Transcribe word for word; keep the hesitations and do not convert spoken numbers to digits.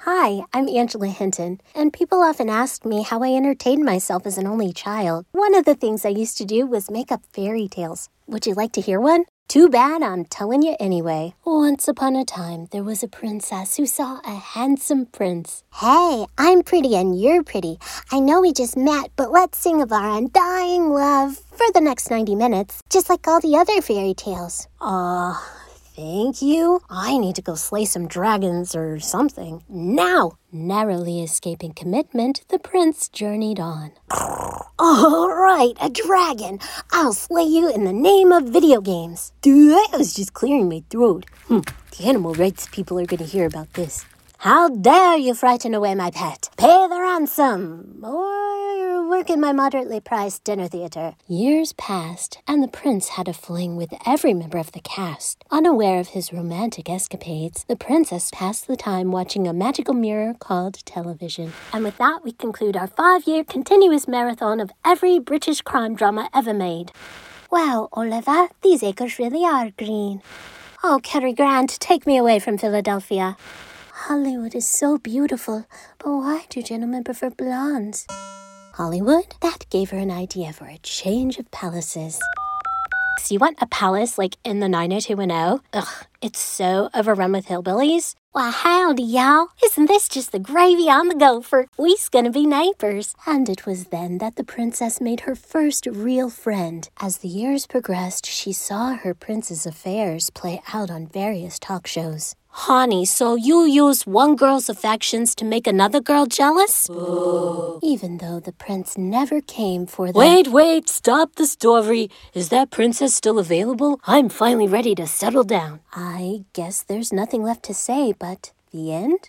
Hi, I'm Angela Hinton, and people often ask me how I entertained myself as an only child. One of the things I used to do was make up fairy tales. Would you like to hear one? Too bad, I'm telling you anyway. Once upon a time, there was a princess who saw a handsome prince. Hey, I'm pretty and you're pretty. I know we just met, but let's sing of our undying love for the next ninety minutes, just like all the other fairy tales. Uh, thank you. I need to go slay some dragons or something. Now! Narrowly escaping commitment, the prince journeyed on. All right, a dragon. I'll slay you in the name of video games. Dude, I was just clearing my throat. Hmm, the animal rights people are going to hear about this. How dare you frighten away my pet? Pay the ransom, or work in my moderately priced dinner theater. Years passed, and the prince had a fling with every member of the cast. Unaware of his romantic escapades, the princess passed the time watching a magical mirror called television. And with that, we conclude our five-year continuous marathon of every British crime drama ever made. Wow, Oliver, these acres really are green. Oh, Cary Grant, take me away from Philadelphia. Hollywood is so beautiful, but why do gentlemen prefer blondes? Hollywood? That gave her an idea for a change of palaces. So you want a palace like in the nine oh two one oh? Ugh, it's so overrun with hillbillies. Well, howdy, y'all. Isn't this just the gravy on the gopher? We's gonna be neighbors. And it was then that the princess made her first real friend. As the years progressed, she saw her prince's affairs play out on various talk shows. Honey, so you use one girl's affections to make another girl jealous? Oh. Even though the prince never came for the— Wait, wait, stop the story. Is that princess still available? I'm finally ready to settle down. I guess there's nothing left to say, but the end?